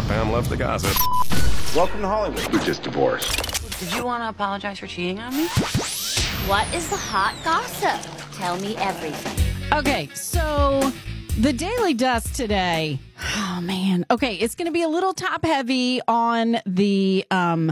Pam loves the gossip. Welcome to Hollywood. We just divorced. Did you want to apologize for cheating on me? What is the hot gossip? Tell me everything. Okay, so the Daily Dust today. Oh man. Okay, it's going to be a little top heavy on the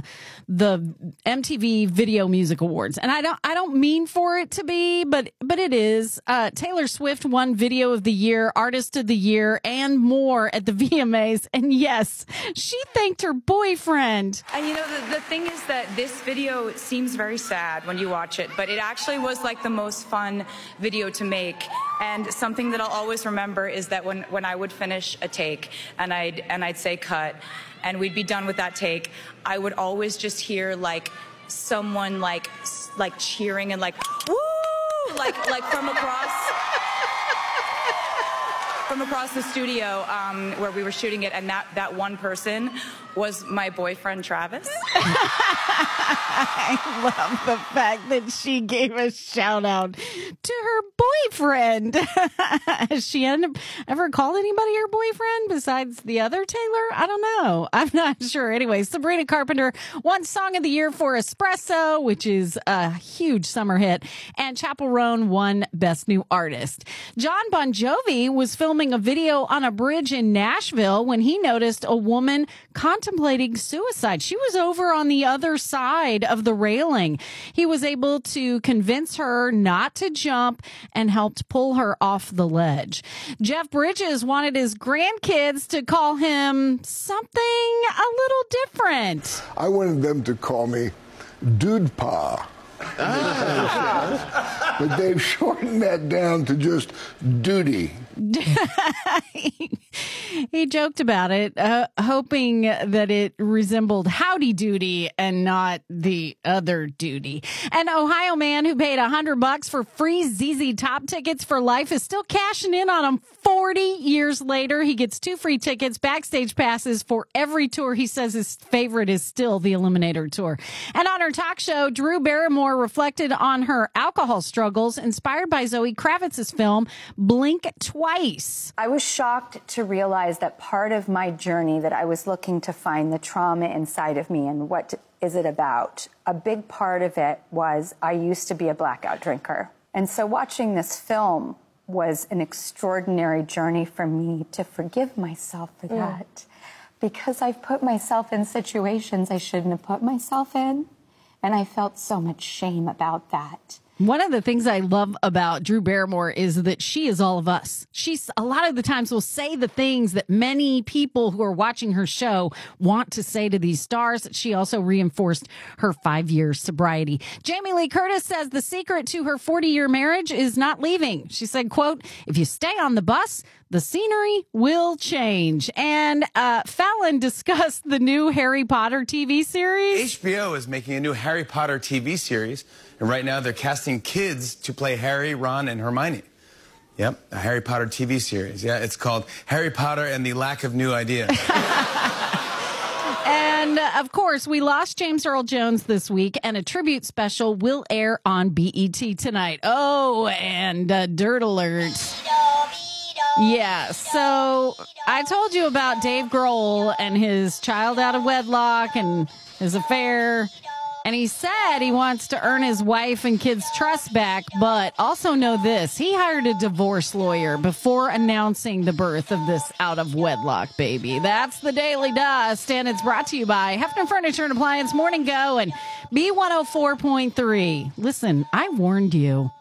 MTV Video Music Awards. And I don't mean for it to be, but it is. Taylor Swift won Video of the Year, Artist of the Year, and more at the VMAs. And yes, she thanked her boyfriend. And you know, the thing is that this video seems very sad when you watch it, but it actually was like the most fun video to make. And something that I'll always remember is that when I would finish a take and I'd say cut and we'd be done with that take, I would always just hear like someone like cheering and like woo, like from across the studio where we were shooting it, and that one person was my boyfriend Travis. I love the fact that she gave a shout out to her boyfriend. Has she ever called anybody her boyfriend besides the other Taylor? I don't know. I'm not sure. Anyway, Sabrina Carpenter won Song of the Year for Espresso, which is a huge summer hit, and Chappell Roan won Best New Artist. John Bon Jovi was filming a video on a bridge in Nashville when he noticed a woman contemplating suicide. She was over on the other side of the railing. He was able to convince her not to jump and helped pull her off the ledge. Jeff Bridges wanted his grandkids to call him something a little different. I wanted them to call me Dude Pa. But they've shortened that down to just Duty. He joked about it, hoping that it resembled Howdy Doody and not the other duty. An Ohio man who paid $100 for free ZZ Top tickets for life is still cashing in on them 40 years later. He gets 2 free tickets, backstage passes for every tour. He says his favorite is still the Eliminator tour. And on her talk show, Drew Barrymore reflected on her alcohol struggles, inspired by Zoe Kravitz's film Blink Twice. I was shocked to realize that part of my journey that I was looking to find the trauma inside of me and what is it about. A big part of it was I used to be a blackout drinker. And so watching this film was an extraordinary journey for me to forgive myself for that. Because I've put myself in situations I shouldn't have put myself in. And I felt so much shame about that. One of the things I love about Drew Barrymore is that she is all of us. She's a lot of the times will say the things that many people who are watching her show want to say to these stars. She also reinforced her 5-year sobriety. Jamie Lee Curtis says the secret to her 40-year marriage is not leaving. She said, quote, "If you stay on the bus, the scenery will change." And Fallon discussed the new Harry Potter TV series. HBO is making a new Harry Potter TV series, and right now they're casting kids to play Harry, Ron, and Hermione. Yep, a Harry Potter TV series. Yeah, it's called Harry Potter and the Lack of New Ideas. And, of course, we lost James Earl Jones this week, and a tribute special will air on BET tonight. Oh, and Dirt Alert. Yeah, so I told you about Dave Grohl and his child out of wedlock and his affair. And he said he wants to earn his wife and kids' trust back, but also know this. He hired a divorce lawyer before announcing the birth of this out-of-wedlock baby. That's the Daily Dust, and it's brought to you by Hefner Furniture and Appliance Morning Go and B104.3. Listen, I warned you.